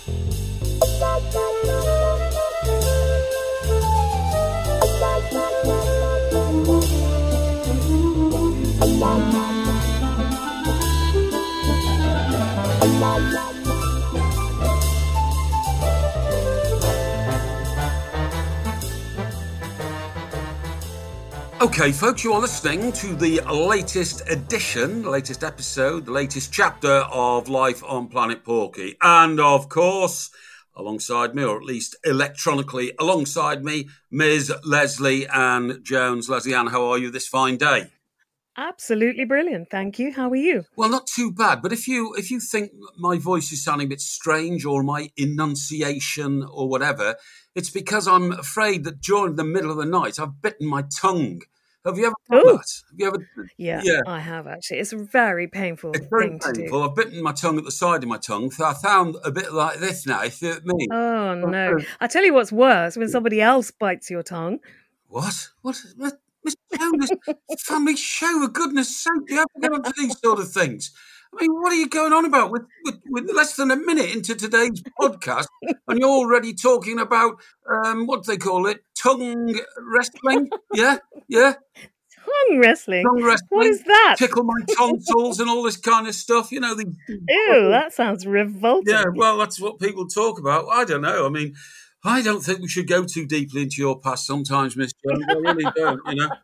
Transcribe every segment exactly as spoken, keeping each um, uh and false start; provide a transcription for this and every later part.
Okay, folks, you are listening to the latest edition, the latest episode, the latest chapter of Life on Planet Porky. And, of course, alongside me, or at least electronically alongside me, Miz Lesley Ann Jones. Lesley Ann, how are you this fine day? Absolutely brilliant, thank you. How are you? Well, not too bad, but if you if you think my voice is sounding a bit strange or my enunciation or whatever, it's because I'm afraid that during the middle of the night I've bitten my tongue. Have you ever done Ooh. that? Have you ever? Yeah, yeah, I have actually. It's a very painful it's very thing painful. to do. I've bitten my tongue at the side of my tongue. So I sound a bit like this now. You see what I mean? Oh, no. I tell you what's worse, when somebody else bites your tongue. What? What? what? Mister Jones, family show, for goodness sake, you have to get onto these sort of things. I mean, what are you going on about with, with, with less than a minute into today's podcast, and you're already talking about, um, what do they call it, tongue wrestling? Yeah, yeah. Tongue wrestling? Tongue wrestling. What is that? Tickle my tonsils and all this kind of stuff, you know. The, Ew, that sounds revolting. Yeah, well, that's what people talk about. I don't know. I mean, I don't think we should go too deeply into your past sometimes, Miss Jones. I really don't, you know.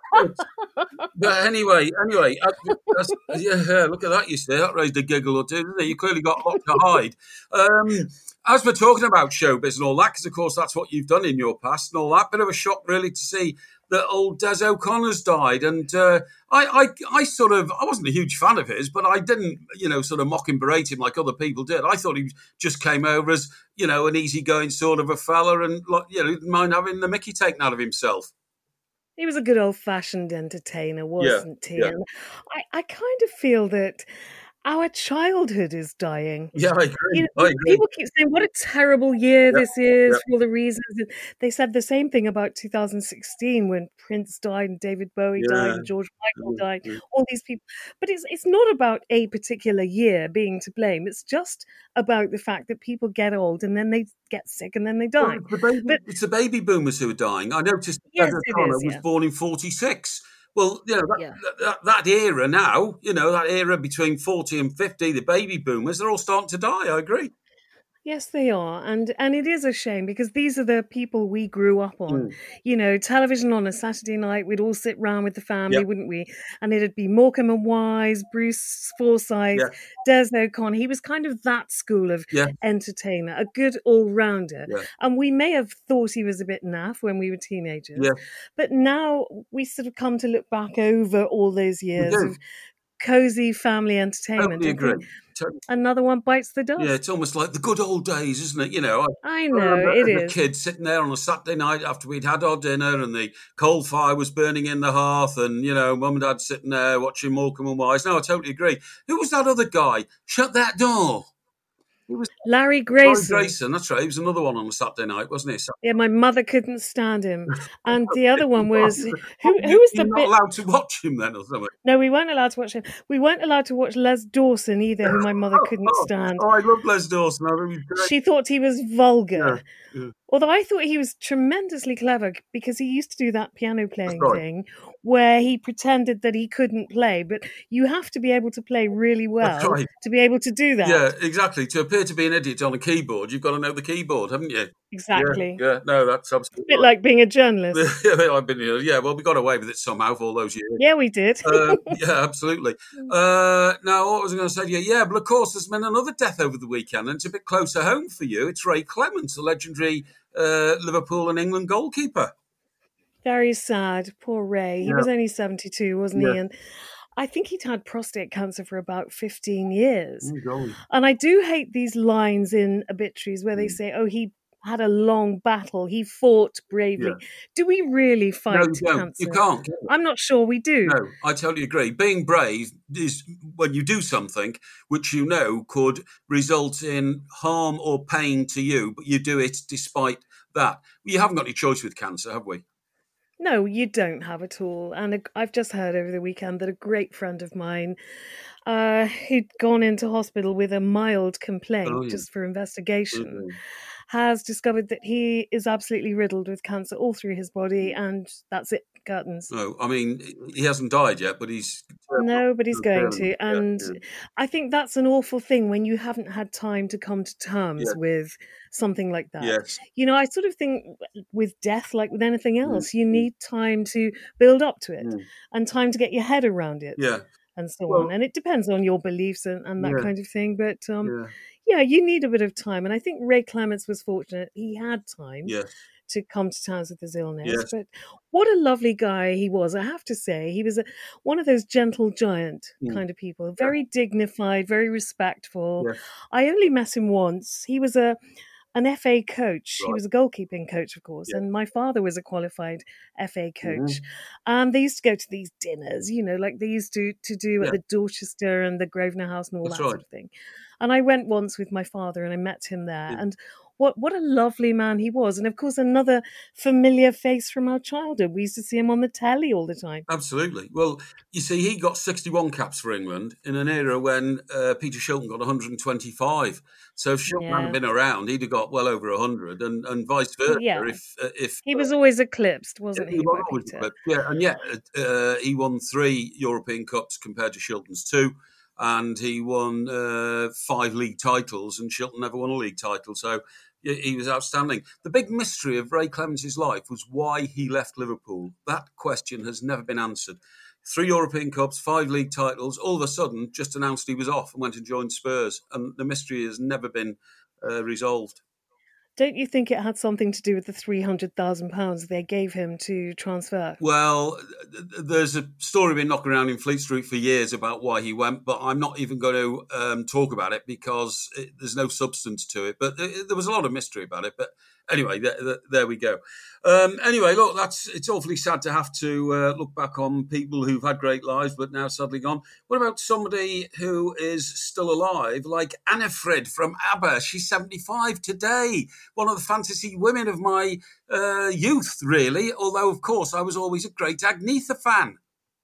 But, but anyway, anyway, uh, that's, yeah, look at that, you see. That raised a giggle or two, didn't it? You clearly got a lot to hide. Um, as we're talking about showbiz and all that, because, of course, that's what you've done in your past and all that, bit of a shock, really, to see that old Des O'Connor's died. And uh, I, I, I sort of, I wasn't a huge fan of his, but I didn't, you know, sort of mock and berate him like other people did. I thought he just came over as, you know, an easygoing sort of a fella and, you know, didn't mind having the mickey taken out of himself. He was a good old-fashioned entertainer, wasn't yeah, he? Yeah. And I, I kind of feel that our childhood is dying. Yeah, I agree. You know, I agree. people keep saying, what a terrible year yeah, this is yeah. for all the reasons. They said the same thing about two thousand sixteen when Prince died and David Bowie yeah. died and George Michael yeah. died, yeah. all these people. But it's it's not about a particular year being to blame. It's just about the fact that people get old and then they get sick and then they die. Well, it's, the baby, but, it's the baby boomers who are dying. I noticed yes, Des it O'Connor is, was yeah. born in forty-six. Well, you know, that, Yeah. that, that era now, you know, that era between forty and fifty, the baby boomers, they're all starting to die. I agree. Yes, they are. And and it is a shame because these are the people we grew up on. Mm. You know, television on a Saturday night, we'd all sit round with the family, Yep. wouldn't we? And it'd be Morecambe and Wise, Bruce Forsyth, Yeah. Des O'Connor. He was kind of that school of Yeah. entertainer, a good all-rounder. Yeah. And we may have thought he was a bit naff when we were teenagers. Yeah. But now we sort of come to look back over all those years do. of cozy family entertainment. Totally and think, agree. Totally. Another one bites the dust. Yeah, it's almost like the good old days, isn't it? You know, I, I know, I remember it as is. a kid sitting there on a Saturday night after we'd had our dinner and the coal fire was burning in the hearth and, you know, mum and dad sitting there watching Morecambe and Wise. No, I totally agree. Who was that other guy? Shut that door. He was Larry Grayson. Larry Grayson, that's right. He was another one on a Saturday night, wasn't he? Yeah, my mother couldn't stand him. And the other one was who? Who was the You're not bit? allowed to watch him then, or something. No, we weren't allowed to watch him. We weren't allowed to watch Les Dawson either, who my mother couldn't oh, stand. Oh, I love Les Dawson. I think he's great. She thought he was vulgar. Yeah, yeah. Although I thought he was tremendously clever because he used to do that piano playing right. thing where he pretended that he couldn't play, but you have to be able to play really well right. to be able to do that. Yeah, exactly. To appear to be an idiot on a keyboard, you've got to know the keyboard, haven't you? Exactly. Yeah, yeah. No, that's absolutely A bit right. like being a journalist. yeah, I've been here. Yeah, well, we got away with it somehow for all those years. Yeah, we did. uh, yeah, absolutely. Uh, now, what was I going to say to you? Yeah, but of course, there's been another death over the weekend, and it's a bit closer home for you. It's Ray Clemence, the legendary uh, Liverpool and England goalkeeper. Very sad. Poor Ray. He Yeah. was only seventy-two, wasn't Yeah. he? And I think he'd had prostate cancer for about fifteen years. Oh, golly. And I do hate these lines in obituaries where they say, oh, he had a long battle. He fought bravely. Yeah. Do we really fight No, you don't. cancer? You can't. I'm not sure we do. No, I totally agree. Being brave is when you do something which you know could result in harm or pain to you, but you do it despite that. You haven't got any choice with cancer, have we? No, you don't have at all. And a, I've just heard over the weekend that a great friend of mine, uh, who'd gone into hospital with a mild complaint Oh, yeah. just for investigation, Okay. has discovered that he is absolutely riddled with cancer all through his body, and that's it, curtains. No, I mean, he hasn't died yet, but he's No, but he's going terrible. to. Yeah, And yeah. I think that's an awful thing when you haven't had time to come to terms Yes. with something like that. Yes. You know, I sort of think with death, like with anything Mm, else, you mm, need time to build up to it mm. and time to get your head around it Yeah. and so Well, on. And it depends on your beliefs and, and that yeah, kind of thing. But um, yeah, yeah, you need a bit of time. And I think Ray Clements was fortunate. He had time yes, to come to terms with his illness. yes. But what a lovely guy he was, I have to say. He was a, one of those gentle giant Mm. kind of people, Yeah, very dignified, very respectful. yes, I only met him once. He was a an F A coach. He right. was a goalkeeping coach, of course, Yeah. and my father was a qualified F A coach. Mhm. And they used to go to these dinners, you know, like they used to to do Yeah, at the Dorchester and the Grosvenor House and all that's that right. sort of thing. And I went once with my father and I met him there. Yeah. And what what a lovely man he was. And of course, another familiar face from our childhood. We used to see him on the telly all the time. Absolutely. Well, you see, he got sixty-one caps for England in an era when uh, Peter Shilton got one hundred twenty-five. So if Shilton Yeah. hadn't been around, he'd have got well over one hundred, and, and vice versa. Yeah. If uh, if He was always eclipsed, wasn't he he, was by always Peter? eclipsed. Yeah, and yet uh, he won three European Cups compared to Shilton's two, and he won uh, five league titles, and Shilton never won a league title. So yeah, he was outstanding. The big mystery of Ray Clements' life was why he left Liverpool. That question has never been answered. Three European Cups, five league titles, all of a sudden just announced he was off and went and joined Spurs. And the mystery has never been uh, resolved. Don't you think it had something to do with the three hundred thousand pounds they gave him to transfer? Well, there's a story been knocking around in Fleet Street for years about why he went, but I'm not even going to um, talk about it because it, there's no substance to it. But it, there was a lot of mystery about it. But anyway, there, there, there we go. Um, anyway, look, that's it's awfully sad to have to uh, look back on people who've had great lives but now sadly gone. What about somebody who is still alive, like Anna Frid from ABBA? She's seventy-five today. One of the fantasy women of my uh, youth, really. Although, of course, I was always a great Agnetha fan.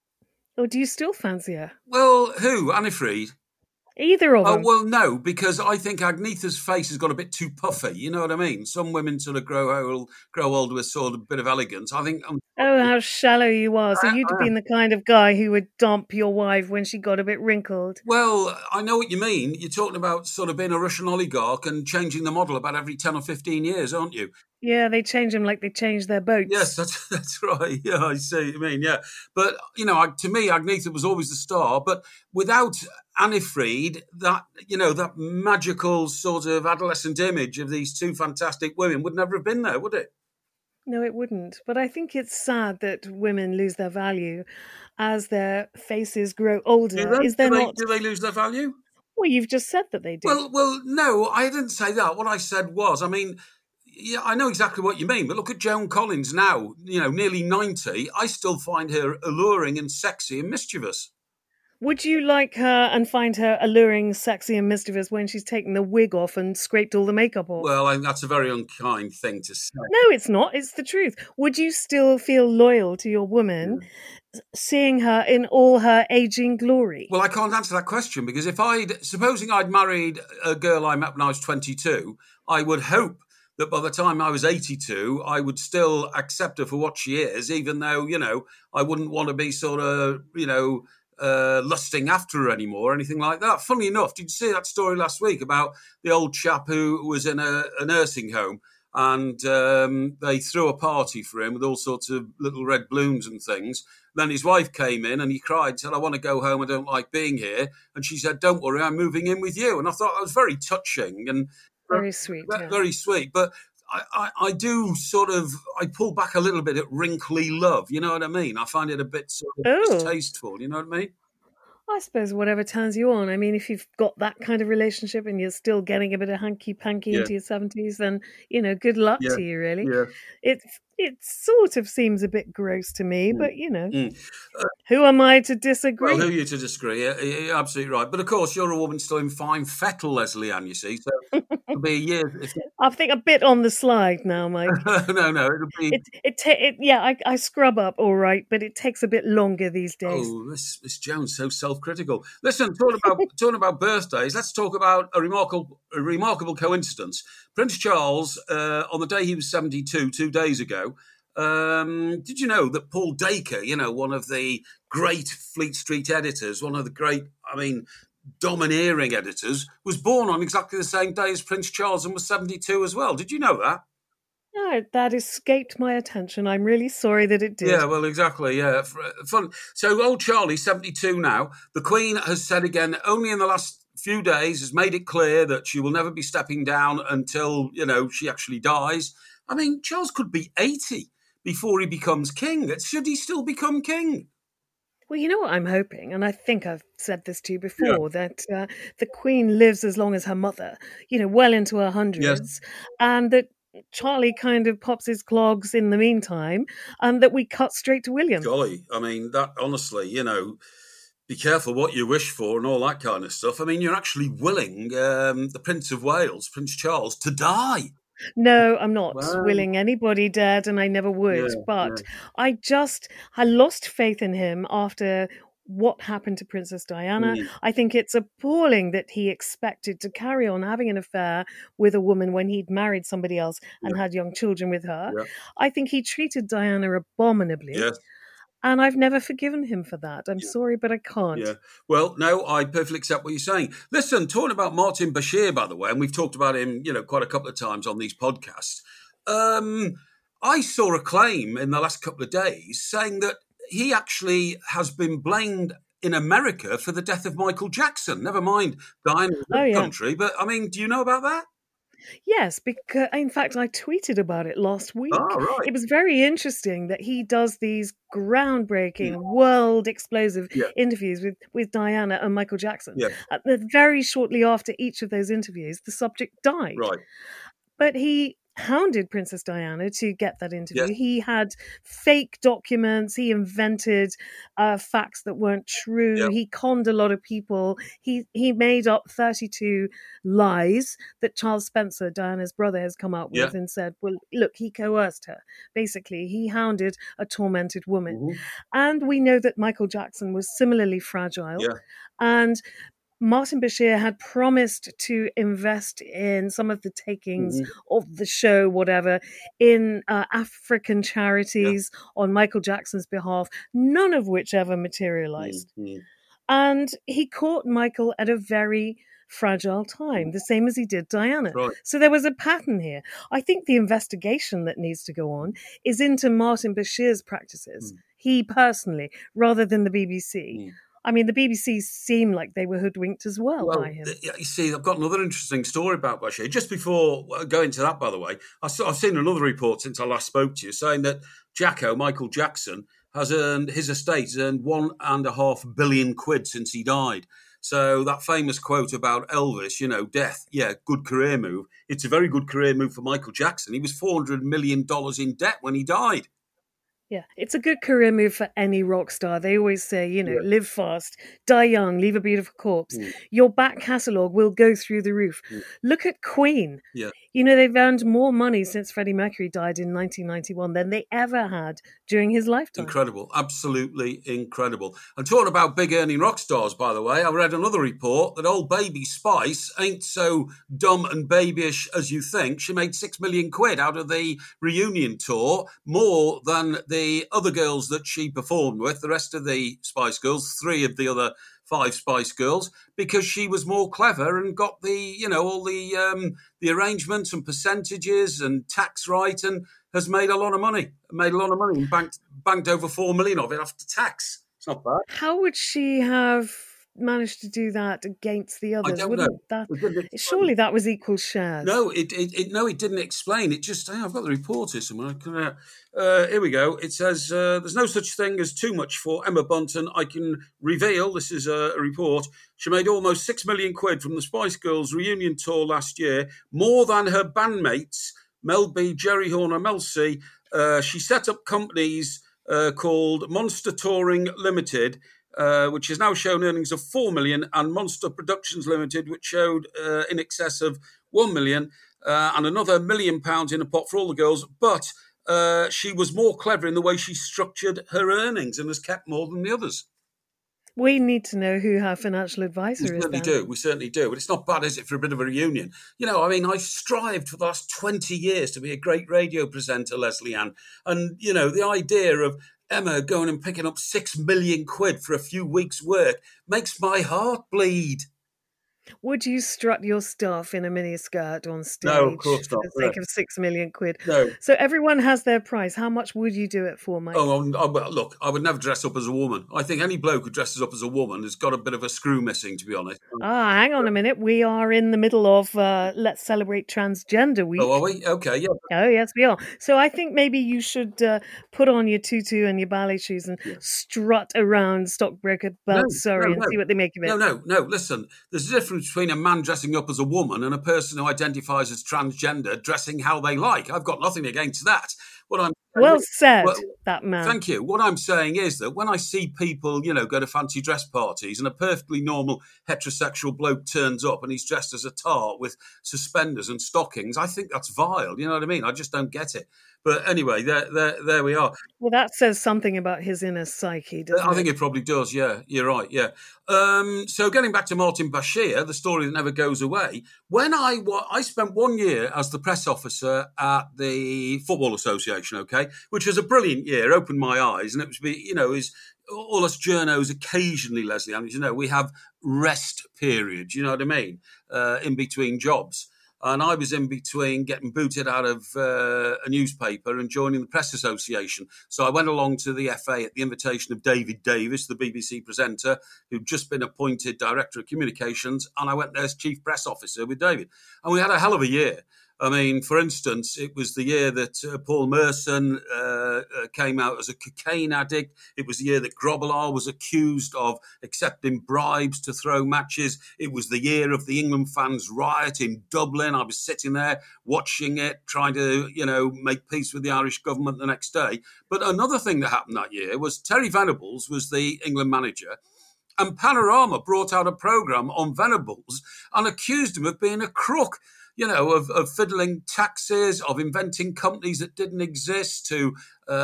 Or do you still fancy her? Well, who? Anna Frid? Either of Oh, them. well, no, because I think Agnetha's face has got a bit too puffy. You know what I mean? Some women sort of grow old, grow old with sort of a bit of elegance. I think. I'm, Oh, how shallow you are. So I, you'd have I been the kind of guy who would dump your wife when she got a bit wrinkled. Well, I know what you mean. You're talking about sort of being a Russian oligarch and changing the model about every ten or fifteen years, aren't you? Yeah, they change them like they change their boats. Yes, that's that's right. Yeah, I see what you mean. Yeah, but you know, to me, Agnetha was always the star. But without Anna Frid, that you know, that magical sort of adolescent image of these two fantastic women would never have been there, would it? No, it wouldn't. But I think it's sad that women lose their value as their faces grow older. Do they, Is there do they, not? do they lose their value? Well, you've just said that they do. Well, well, no, I didn't say that. What I said was, I mean, yeah, I know exactly what you mean, but look at Joan Collins now, you know, nearly ninety. I still find her alluring and sexy and mischievous. Would you like her and find her alluring, sexy, and mischievous when she's taken the wig off and scraped all the makeup off? Well, I think that's a very unkind thing to say. No, it's not. It's the truth. Would you still feel loyal to your woman, Yeah. seeing her in all her aging glory? Well, I can't answer that question because if I'd, supposing I'd married a girl I met when I was twenty-two, I would hope that by the time I was eighty-two, I would still accept her for what she is, even though, you know, I wouldn't want to be sort of, you know, uh, lusting after her anymore or anything like that. Funny enough, did you see that story last week about the old chap who was in a, a nursing home and um, they threw a party for him with all sorts of little red balloons and things. Then his wife came in and he cried, said, I want to go home, I don't like being here. And she said, don't worry, I'm moving in with you. And I thought that was very touching and Very sweet. very, Yeah. very sweet. But I, I, I do sort of, I pull back a little bit at wrinkly love. You know what I mean? I find it a bit sort of Oh. distasteful. You know what I mean? I suppose whatever turns you on. I mean, if you've got that kind of relationship and you're still getting a bit of hanky panky Yeah. into your seventies, then you know, good luck Yeah. to you. Really, Yeah. it it sort of seems a bit gross to me, Mm. but you know, Mm. who am I to disagree? Well, who are you to disagree? Yeah, you're absolutely right. But of course, you're a woman still in fine fettle, Leslie Ann, you see. So It'll be a year. If I think a bit on the slide now, Mike. no, no, it'll be. It it, ta- it yeah, I, I scrub up all right, but it takes a bit longer these days. Oh, Miss Miss Jones, so self-critical. Listen, talking about talking about birthdays, let's talk about a remarkable a remarkable coincidence. Prince Charles, uh, on the day he was seventy-two, two days ago. Um, did you know that Paul Dacre, you know, one of the great Fleet Street editors, one of the great, I mean, domineering editors, was born on exactly the same day as Prince Charles and was seventy-two as well? Did you know that? No, that escaped my attention. I'm really sorry that it did. Yeah, well, exactly. Yeah, fun. So old Charlie's seventy-two now. The Queen has said again, only in the last few days, has made it clear that she will never be stepping down until, you know, she actually dies. I mean, Charles could be eighty before he becomes king. Should he still become king? Well, you know what I'm hoping, and I think I've said this to you before, yeah. that uh, the Queen lives as long as her mother, you know, well into her hundreds, yes. and that Charlie kind of pops his clogs in the meantime, and that we cut straight to William. Golly, I mean, that honestly, you know, be careful what you wish for and all that kind of stuff. I mean, you're actually willing um, the Prince of Wales, Prince Charles, to die. No, I'm not wow. willing anybody dead, and I never would. Yeah, but yeah. I just, I lost faith in him after what happened to Princess Diana. Mm. I think it's appalling that he expected to carry on having an affair with a woman when he'd married somebody else and yeah. had young children with her. Yeah. I think he treated Diana abominably. Yes. And I've never forgiven him for that. I'm yeah. sorry, but I can't. Yeah. Well, no, I perfectly accept what you're saying. Listen, talking about Martin Bashir, by the way, and we've talked about him, you know, quite a couple of times on these podcasts. Um, I saw a claim in the last couple of days saying that he actually has been blamed in America for the death of Michael Jackson. Never mind Diana's oh, yeah. country. But, I mean, do you know about that? Yes, because in fact, I tweeted about it last week. Oh, right. It was very interesting that he does these groundbreaking, yeah. world explosive yeah. interviews with, with Diana and Michael Jackson. Yeah. Uh, very shortly after each of those interviews, the subject died. Right. But he hounded Princess Diana to get that interview. Yes. He had fake documents. He invented uh, facts that weren't true. Yeah. He conned a lot of people. He he made up thirty-two lies that Charles Spencer, Diana's brother, has come up with yeah. and said, well, look, he coerced her. Basically, he hounded a tormented woman. Mm-hmm. And we know that Michael Jackson was similarly fragile. Yeah. And Martin Bashir had promised to invest in some of the takings mm-hmm. of the show, whatever, in uh, African charities yeah. on Michael Jackson's behalf, none of which ever materialized. Mm-hmm. And he caught Michael at a very fragile time, the same as he did Diana. Right. So there was a pattern here. I think the investigation that needs to go on is into Martin Bashir's practices, mm. he personally, rather than the B B C. Mm. I mean, the B B C seemed like they were hoodwinked as well, well by him. You see, I've got another interesting story about Bashir. Just before going to that, by the way, I've seen another report since I last spoke to you saying that Jacko, Michael Jackson, has earned, his estate has earned one and a half billion quid since he died. So that famous quote about Elvis, you know, death, yeah, good career move. It's a very good career move for Michael Jackson. He was four hundred million dollars in debt when he died. Yeah, it's a good career move for any rock star. They always say, you know, yeah. live fast, die young, leave a beautiful corpse. Mm. Your back catalogue will go through the roof. Mm. Look at Queen. Yeah. You know, they've earned more money since Freddie Mercury died in nineteen ninety-one than they ever had during his lifetime. Incredible. Absolutely incredible. And talking about big earning rock stars, by the way, I read another report that old Baby Spice ain't so dumb and babyish as you think. She made six million quid out of the reunion tour, more than the other girls that she performed with, the rest of the Spice Girls, three of the other five Spice Girls, because she was more clever and got the, you know, all the um, the arrangements and percentages and tax right, and has made a lot of money, made a lot of money and banked, banked over four million of it after tax. It's not bad. How would she have managed to do that against the others? I don't Wouldn't know. That, surely that was equal shares. No, it, it, it no, it didn't explain. It just, oh, I've got the report here somewhere. Uh, uh, here we go. It says, uh, there's no such thing as too much for Emma Bunton. I can reveal, this is a, a report, she made almost six million quid from the Spice Girls reunion tour last year, more than her bandmates, Mel B, Jerry Horner, Mel C. Uh, she set up companies uh, called Monster Touring Limited, Uh, which has now shown earnings of four million, and Monster Productions Limited, which showed uh, in excess of one million, uh, and another million pounds in a pot for all the girls. But uh, she was more clever in the way she structured her earnings and has kept more than the others. We need to know who her financial advisor is. We certainly then. do. We certainly do. But it's not bad, is it, for a bit of a reunion? You know, I mean, I strived for the last twenty years to be a great radio presenter, Leslie Ann. And, you know, the idea of Emma going and picking up six million quid for a few weeks' work makes my heart bleed. Would you strut your stuff in a miniskirt on stage no, of course not, for the sake yeah. of six million quid? No. So everyone has their price. How much would you do it for, Mike? Oh, oh, well, look, I would never dress up as a woman. I think any bloke who dresses up as a woman has got a bit of a screw missing, to be honest. Ah, hang on a minute. We are in the middle of uh, Let's Celebrate Transgender Week. Oh, are we? Okay, yeah. Oh, yes, we are. So I think maybe you should uh, put on your tutu and your ballet shoes and yeah. strut around Stockbroker, Belt, no, Surrey, no, and no. see what they make of it. No, no, no. Listen, there's a difference between a man dressing up as a woman and a person who identifies as transgender dressing how they like. I've got nothing against that. What I'm well said, well, that man. Thank you. What I'm saying is that when I see people, you know, go to fancy dress parties and a perfectly normal heterosexual bloke turns up and he's dressed as a tart with suspenders and stockings, I think that's vile. You know what I mean? I just don't get it. But anyway, there, there, there we are. Well, that says something about his inner psyche, doesn't I it? think it probably does, yeah. You're right, yeah. Um, so getting back to Martin Bashir, the story that never goes away, when I I spent one year as the press officer at the Football Association, okay, which was a brilliant year, opened my eyes, and it was, you know, is all us journos occasionally, Leslie, and you know, we have rest periods, you know what I mean, uh, in between jobs. And I was in between getting booted out of uh, a newspaper and joining the Press Association. So I went along to the F A at the invitation of David Davis, the B B C presenter, who'd just been appointed Director of Communications. And I went there as Chief Press Officer with David. And we had a hell of a year. I mean, for instance, it was the year that uh, Paul Merson uh, uh, came out as a cocaine addict. It was the year that Grobbelaar was accused of accepting bribes to throw matches. It was the year of the England fans' riot in Dublin. I was sitting there watching it, trying to, you know, make peace with the Irish government the next day. But another thing that happened that year was Terry Venables was the England manager. And Panorama brought out a programme on Venables and accused him of being a crook. You know, of, of fiddling taxes, of inventing companies that didn't exist to,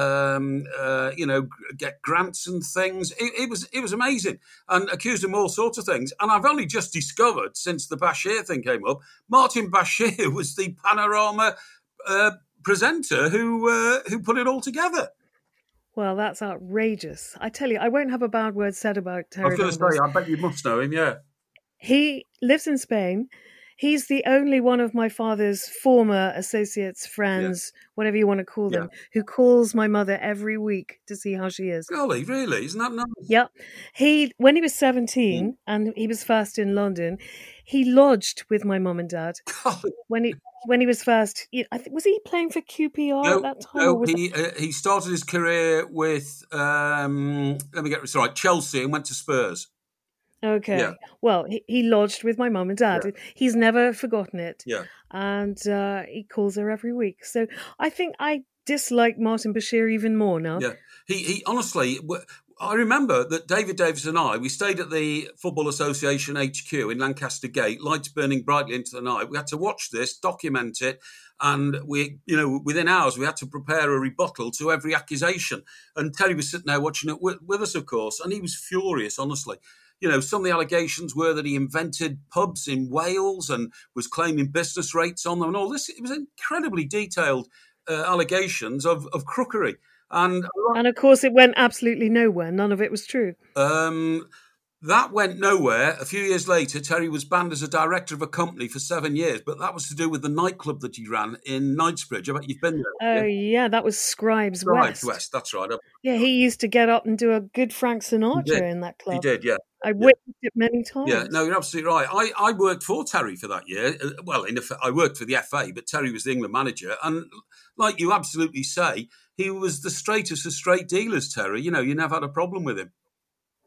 um, uh, you know, get grants and things. It, it was it was amazing, and accused him of all sorts of things. And I've only just discovered, since the Bashir thing came up, Martin Bashir was the Panorama uh, presenter who uh, who put it all together. Well, that's outrageous. I tell you, I won't have a bad word said about Terry. I was going to say, I bet you must know him, yeah. He lives in Spain. He's the only one of my father's former associates, friends, yeah. whatever you want to call them, yeah. who calls my mother every week to see how she is. Golly, really? Isn't that nice? Yeah. He, when he was seventeen mm. and he was first in London, he lodged with my mum and dad. Golly. When he when he was first, I think, was he playing for Q P R no, at that time? No, he that... uh, he started his career with um, let me get this right, Chelsea, and went to Spurs. Okay. Yeah. Well, he, he lodged with my mum and dad. Yeah. He's never forgotten it. Yeah. And uh, he calls her every week. So I think I dislike Martin Bashir even more now. Yeah. He he honestly, I remember that David Davis and I, we stayed at the Football Association H Q in Lancaster Gate, lights burning brightly into the night. We had to watch this, document it. And we, you know, within hours, we had to prepare a rebuttal to every accusation. And Terry was sitting there watching it with, with us, of course. And he was furious, honestly. You know, some of the allegations were that he invented pubs in Wales and was claiming business rates on them and all this. It was incredibly detailed uh, allegations of, of crookery. And, and, of course, it went absolutely nowhere. None of it was true. Um, that went nowhere. A few years later, Terry was banned as a director of a company for seven years, but that was to do with the nightclub that he ran in Knightsbridge. I bet you've been there. Oh, yeah, yeah that was Scribes, Scribes West. West, that's right. Yeah, he used to get up and do a good Frank Sinatra in that club. He did, yeah. I witnessed yeah. it many times. Yeah, no, you're absolutely right. I, I worked for Terry for that year. Well, in effect, I worked for the F A, but Terry was the England manager. And like you absolutely say, he was the straightest of straight dealers, Terry. You know, you never had a problem with him.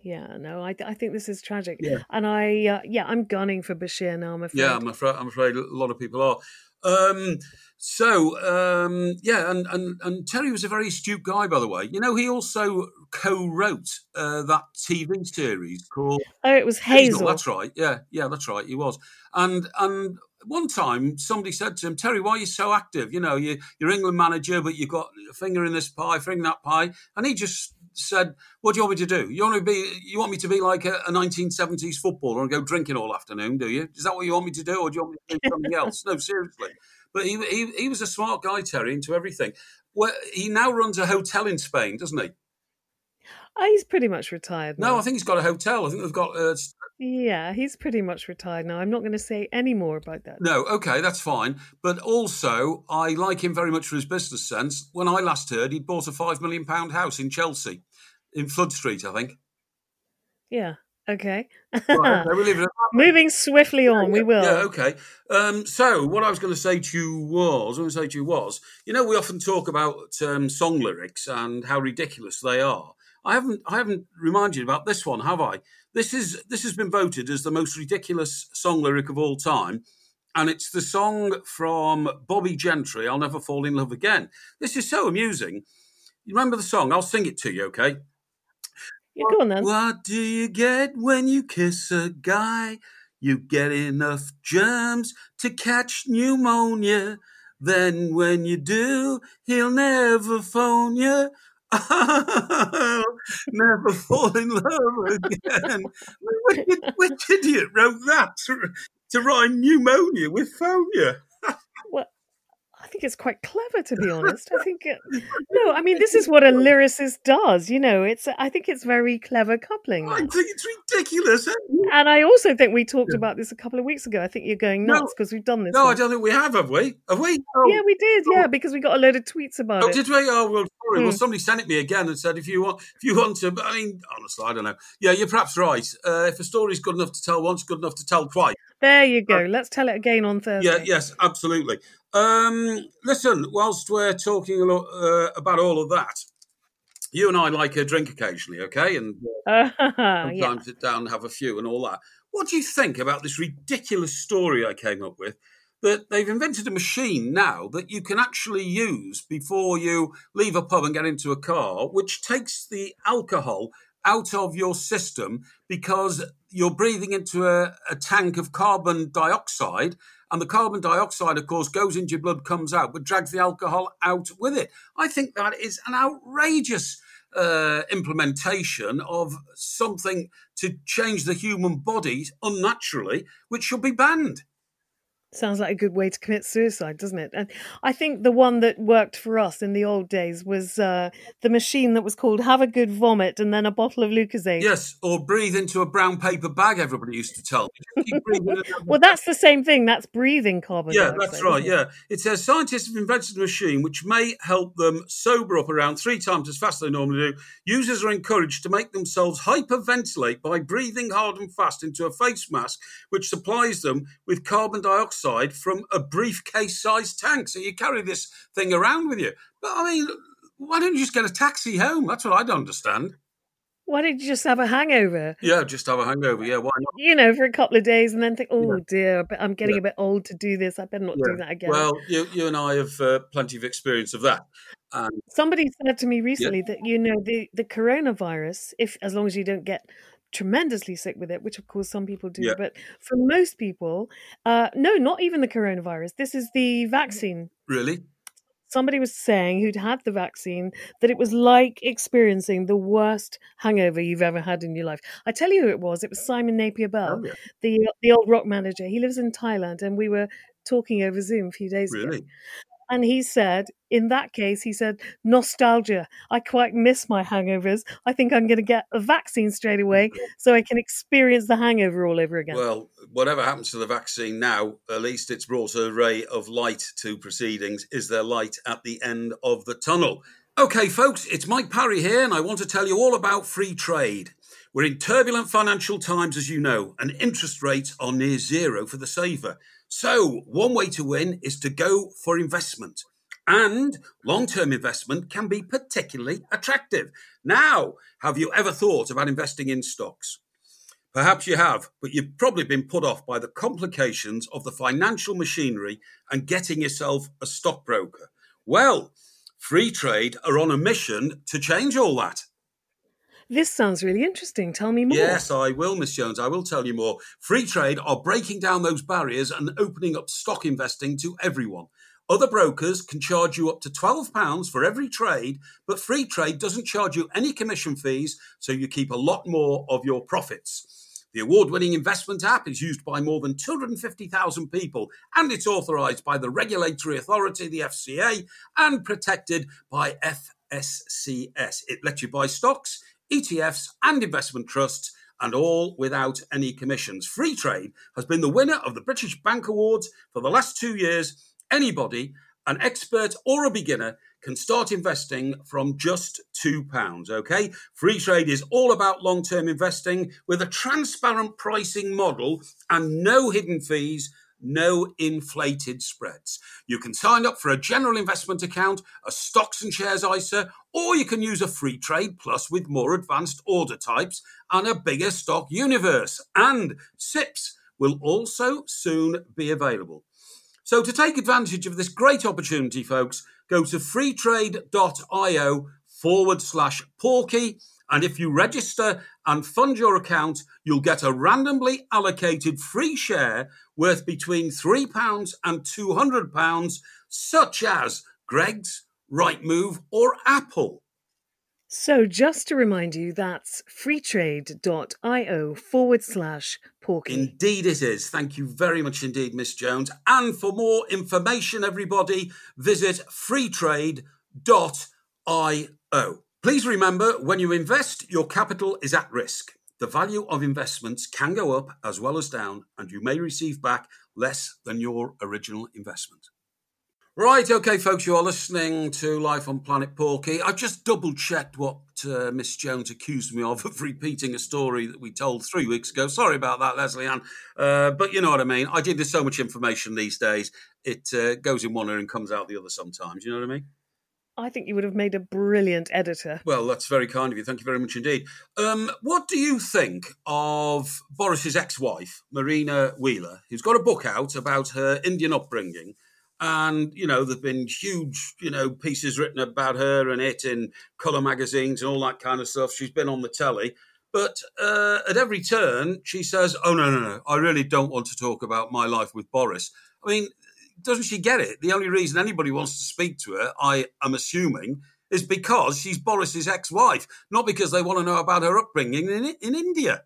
Yeah, no, I, I think this is tragic. Yeah. And I, uh, yeah, I'm gunning for Bashir now, I'm afraid. Yeah, I'm afraid, I'm afraid a lot of people are. Um, so, um, yeah, and, and, and Terry was a very astute guy, by the way. You know, he also co-wrote uh, that T V series called... Oh, it was Hazel. Hazel. That's right. Yeah, yeah, that's right. He was. And and one time somebody said to him, Terry, why are you so active? You know, you, you're England manager, but you've got a finger in this pie, finger in that pie. And he just said, what do you want me to do? You want to be? You want me to be like a, a nineteen seventies footballer and go drinking all afternoon, do you? Is that what you want me to do? Or do you want me to do something else? No, seriously. But he, he he was a smart guy, Terry, into everything. Well, he now runs a hotel in Spain, doesn't he? Oh, he's pretty much retired now. No, I think he's got a hotel. I think they've got... Uh, yeah, he's pretty much retired now. I'm not going to say any more about that. No, okay, that's fine. But also, I like him very much for his business sense. When I last heard, he'd bought a five million pounds house in Chelsea, in Flood Street, I think. Yeah, okay. Right, okay we'll leave it at that. Moving swiftly on, yeah, we will. Yeah, okay. Um, so, what I was going to say to you was, what I was going to say to you was, you know, we often talk about um, song lyrics and how ridiculous they are. I haven't, I haven't reminded you about this one, have I? This is this has been voted as the most ridiculous song lyric of all time, and it's the song from Bobby Gentry, "I'll Never Fall in Love Again." This is so amusing. You remember the song? I'll sing it to you, okay? Yeah, go on then. What do you get when you kiss a guy? You get enough germs to catch pneumonia. Then when you do, he'll never phone you. Never fall in love again. Which, which idiot wrote that to, to rhyme pneumonia with phobia? Well, I think it's quite clever, to be honest. I think it, no, I mean this is what a lyricist does. You know, it's I think it's very clever coupling. I think it's ridiculous. And I also think we talked yeah. about this a couple of weeks ago. I think you're going nuts because no, we've done this. No, one. I don't think we have. Have we? Have we? Oh. Yeah, we did. Yeah, because we got a load of tweets about oh, it. Oh, did we? Oh, well, sorry. Hmm. Well, somebody sent it me again and said if you want, if you want to. I mean, honestly, I don't know. Yeah, you're perhaps right. Uh, if a story's good enough to tell once, good enough to tell twice. There you go. Uh, Let's tell it again on Thursday. Yeah. Yes. Absolutely. Um, listen, whilst we're talking a lot, uh, about all of that, you and I like a drink occasionally, okay? And uh, sometimes yeah. sit down and have a few and all that. What do you think about this ridiculous story I came up with? That they've invented a machine now that you can actually use before you leave a pub and get into a car, which takes the alcohol out of your system because you're breathing into a, a tank of carbon dioxide. And the carbon dioxide, of course, goes into your blood, comes out, but drags the alcohol out with it. I think that is an outrageous uh, implementation of something to change the human body unnaturally, which should be banned. Sounds like a good way to commit suicide, doesn't it? And I think the one that worked for us in the old days was uh, the machine that was called Have a Good Vomit and then a bottle of Lucozade. Yes, or breathe into a brown paper bag, everybody used to tell me. Keep well, that's the same thing. That's breathing carbon Yeah, dioxide, that's right, yeah. It says scientists have invented a machine which may help them sober up around three times as fast as they normally do. Users are encouraged to make themselves hyperventilate by breathing hard and fast into a face mask which supplies them with carbon dioxide from a briefcase-sized tank. So you carry this thing around with you. But, I mean, why don't you just get a taxi home? That's what I don't understand. Why don't you just have a hangover? Yeah, just have a hangover. Yeah, why not? You know, for a couple of days and then think, oh, yeah. dear, I'm getting yeah. a bit old to do this. I better not yeah. do that again. Well, you, you and I have uh, plenty of experience of that. Um, Somebody said to me recently yeah. that, you know, the, the coronavirus, if as long as you don't get tremendously sick with it, which of course some people do, yeah. but for most people, uh, no, not even the coronavirus. This is the vaccine. Really? Somebody was saying who'd had the vaccine that it was like experiencing the worst hangover you've ever had in your life. I tell you who it was. It was Simon Napier Bell, oh, yeah. the the old rock manager. He lives in Thailand, and we were talking over Zoom a few days really? ago. And he said, in that case, he said, nostalgia. I quite miss my hangovers. I think I'm going to get a vaccine straight away so I can experience the hangover all over again. Well, whatever happens to the vaccine now, at least it's brought a ray of light to proceedings. Is there light at the end of the tunnel? Okay, folks, it's Mike Parry here, and I want to tell you all about free trade. We're in turbulent financial times, as you know, and interest rates are near zero for the saver. So one way to win is to go for investment. And long-term investment can be particularly attractive. Now, have you ever thought about investing in stocks? Perhaps you have, but you've probably been put off by the complications of the financial machinery and getting yourself a stockbroker. Well, Freetrade are on a mission to change all that. This sounds really interesting. Tell me more. Yes, I will, Miss Jones. I will tell you more. Freetrade are breaking down those barriers and opening up stock investing to everyone. Other brokers can charge you up to twelve pounds for every trade, but Freetrade doesn't charge you any commission fees, so you keep a lot more of your profits. The award-winning investment app is used by more than two hundred fifty thousand people, and it's authorised by the regulatory authority, the F C A, and protected by F S C S. It lets you buy stocks, E T Fs, and investment trusts, and all without any commissions. Freetrade has been the winner of the British Bank Awards for the last two years. Anybody, an expert or a beginner, can start investing from just two pounds, okay? Freetrade is all about long-term investing with a transparent pricing model and no hidden fees, no inflated spreads. You can sign up for a general investment account, a stocks and shares I S A, or you can use a Freetrade Plus with more advanced order types and a bigger stock universe. And S I Ps will also soon be available. So to take advantage of this great opportunity, folks, go to freetrade.io forward slash Porky. And if you register and fund your account, you'll get a randomly allocated free share worth between three pounds and two hundred pounds, such as Greggs, Rightmove, or Apple. So just to remind you, that's freetrade.io forward slash Porky. Indeed it is. Thank you very much indeed, Miss Jones. And for more information, everybody, visit freetrade dot io. Please remember, when you invest, your capital is at risk. The value of investments can go up as well as down, and you may receive back less than your original investment. Right, okay, folks, you are listening to Life on Planet Porky. I've just double-checked what uh, Miss Jones accused me of, of repeating a story that we told three weeks ago. Sorry about that, Leslie Ann. Uh, but you know what I mean. I did there's so much information these days. It uh, goes in one ear and comes out the other sometimes. You know what I mean? I think you would have made a brilliant editor. Well, that's very kind of you. Thank you very much indeed. Um, what do you think of Boris's ex-wife, Marina Wheeler, who's got a book out about her Indian upbringing? And, you know, there've been huge, you know, pieces written about her and it in colour magazines and all that kind of stuff. She's been on the telly. But uh, at every turn, she says, oh, no, no, no, I really don't want to talk about my life with Boris. I mean, doesn't she get it? The only reason anybody wants to speak to her, I am assuming, is because she's Boris's ex-wife, not because they want to know about her upbringing in, in India.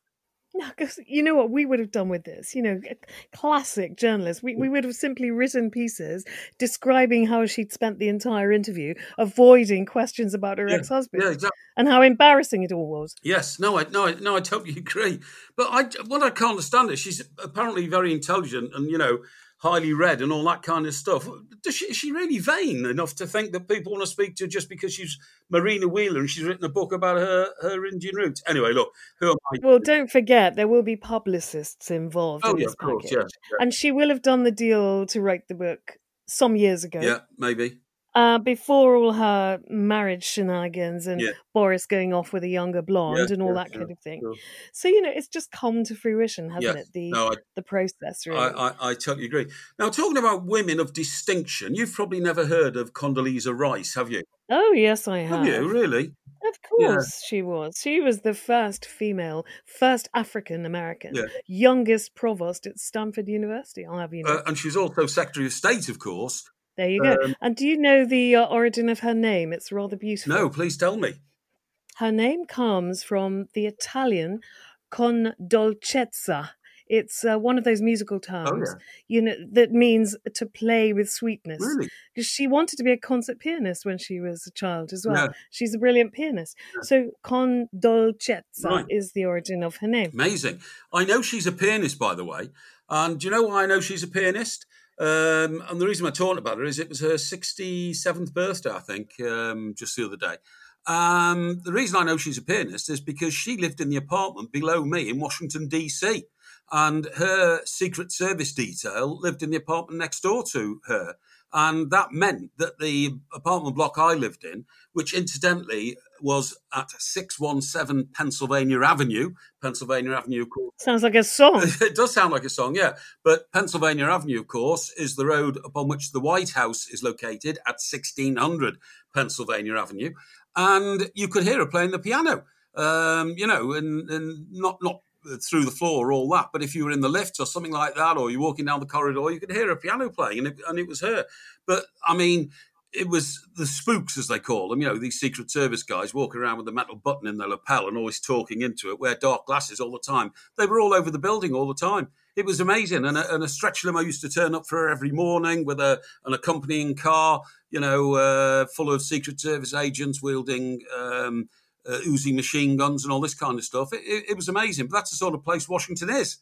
No, because you know what we would have done with this? You know, classic journalists. We, we would have simply written pieces describing how she'd spent the entire interview, avoiding questions about her yeah, ex-husband yeah, exactly. and how embarrassing it all was. Yes, no, I, no, I, no, I totally agree. But I, what I can't understand is she's apparently very intelligent and, you know, highly read and all that kind of stuff. Does she, is she really vain enough to think that people want to speak to her just because she's Marina Wheeler and she's written a book about her, her Indian roots? Anyway, look, who am I? Well, don't forget, there will be publicists involved oh, in yeah, this of course, package. yeah, yeah. And she will have done the deal to write the book some years ago. Yeah, maybe. Uh, before all her marriage shenanigans and yeah. Boris going off with a younger blonde yeah, and all yeah, that yeah, kind of thing. Sure. So, you know, it's just come to fruition, hasn't yes. it? The no, I, the process, really. I, I, I totally agree. Now, talking about women of distinction, you've probably never heard of Condoleezza Rice, have you? Oh, yes, I have. Have you, really? Of course yeah. she was. She was the first female, first African-American, yeah. youngest provost at Stanford University, I'll have you know. Uh, and she's also Secretary of State, of course. There you go. Um, and do you know the uh, origin of her name? It's rather beautiful. No, please tell me. Her name comes from the Italian con dolcezza. It's uh, one of those musical terms, oh, yeah. you know, that means to play with sweetness. Really? Because she wanted to be a concert pianist when she was a child as well. Yeah. She's a brilliant pianist. Yeah. So con dolcezza right. is the origin of her name. Amazing. I know she's a pianist, by the way. And do you know why I know she's a pianist? Um, and the reason I'm talking about her is it was her sixty-seventh birthday, I think, um, just the other day. Um, the reason I know she's a pianist is because she lived in the apartment below me in Washington, D C. and her Secret Service detail lived in the apartment next door to her. And that meant that the apartment block I lived in, which incidentally was at six one seven Pennsylvania Avenue, Pennsylvania Avenue, of course. Sounds like a song. It does sound like a song, yeah. But Pennsylvania Avenue, of course, is the road upon which the White House is located at sixteen hundred Pennsylvania Avenue. And you could hear her playing the piano, um, you know, and, and not not through the floor or all that. But if you were in the lift or something like that, or you're walking down the corridor, you could hear a piano playing, and it, and it was her. But, I mean, it was the spooks, as they call them, you know, these Secret Service guys walking around with a metal button in their lapel and always talking into it, wear dark glasses all the time. They were all over the building all the time. It was amazing. And a, and a stretch limo used to turn up for her every morning with a, an accompanying car, you know, uh, full of Secret Service agents wielding um, uh, Uzi machine guns and all this kind of stuff. It, it, it was amazing. But that's the sort of place Washington is.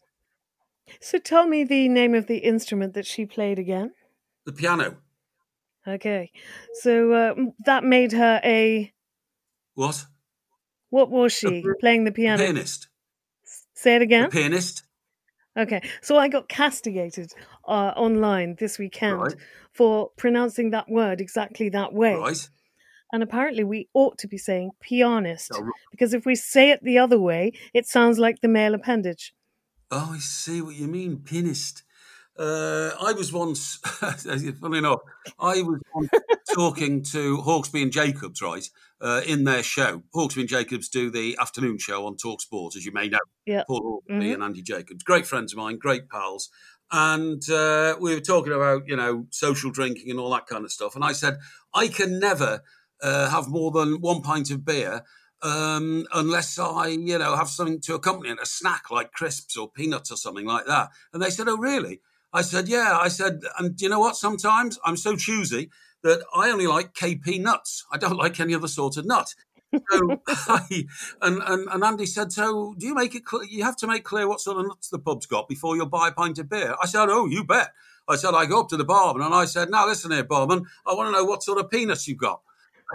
So tell me the name of the instrument that she played again. The piano. Okay. So uh, that made her a... What? What was she a, playing the piano? A pianist. Say it again? A pianist. Okay. So I got castigated uh, online this weekend right. for pronouncing that word exactly that way. Right. And apparently we ought to be saying pianist, oh, right. because if we say it the other way, it sounds like the male appendage. Oh, I see what you mean, pianist. Uh, I was once, funny enough, I was once talking to Hawksby and Jacobs, right, uh, in their show. Hawksby and Jacobs do the afternoon show on TalkSport, as you may know. Yeah. Paul Hawksby mm-hmm. and Andy Jacobs, great friends of mine, great pals. And uh, we were talking about, you know, social drinking and all that kind of stuff. And I said, I can never uh, have more than one pint of beer Um, unless I, you know, have something to accompany it, a snack like crisps or peanuts or something like that. And they said, oh, really? I said, yeah. I said, and do you know what? Sometimes I'm so choosy that I only like K P nuts. I don't like any other sort of nut. So I, and, and, and Andy said, so do you make it clear, you have to make clear what sort of nuts the pub's got before you'll buy a pint of beer? I said, oh, you bet. I said, I go up to the barman and I said, now listen here, barman, I want to know what sort of peanuts you've got.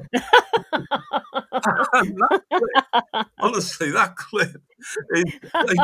that clip, honestly, that clip. Is,